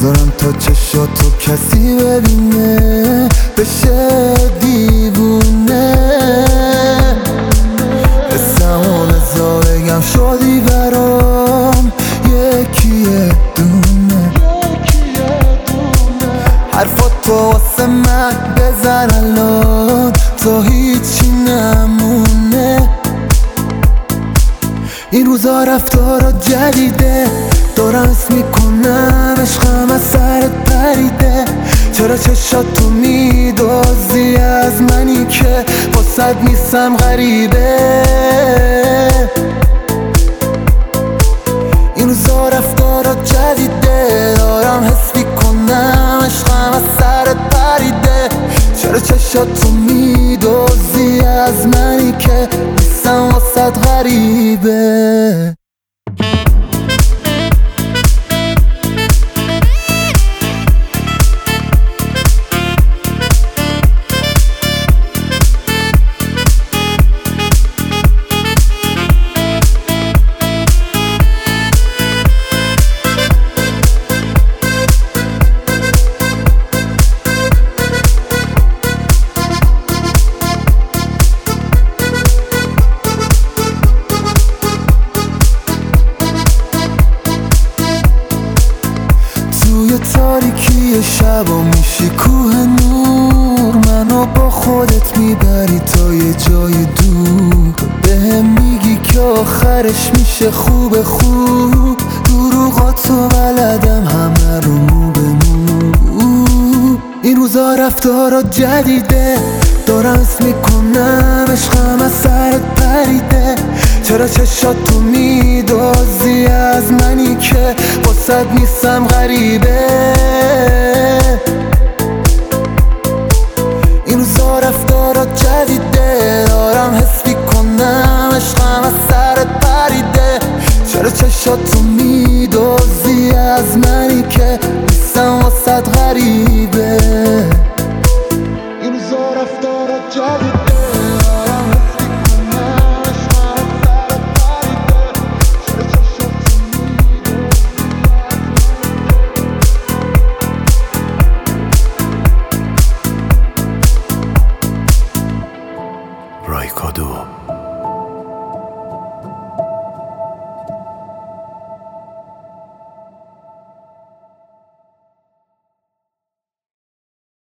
نذارم تا چشاتو کسی ببینه بشه دیوونه. حسمو بزا بگم شدی برام یکی دونه. حرفاتو واسه من بزن الان تا هیچی نمونه. این روزا رفتارا جدیده، دارم حس میکنم عشقم از سرت پریده. چرا چشاتو میدازی از منی که واسد نیستم غریبه؟ این روزا رفتارا جدیده، دارم حس میکنم عشقم از سرت پریده. چرا چشاتو میدازی از منی که نیستم واسد غریبه؟ توی تاریکی شبا میشی کوه نور، منو با خودت میبری تا یه جای دور. بهم میگی که آخرش میشه خوب. دروغاتو بلدم همه رو مو به مو. این روزا رفتارا جدیده، دارم حس میکنم عشقم از سرت پریده. چرا چشاتو میدازی از منی که واسد نیستم غریبه؟ این روزا رفتارا جدیده، دارم حس میکنم عشقم از سرت پریده. چرا چشاتو میدازی از منی که نیستم واسد غریبه؟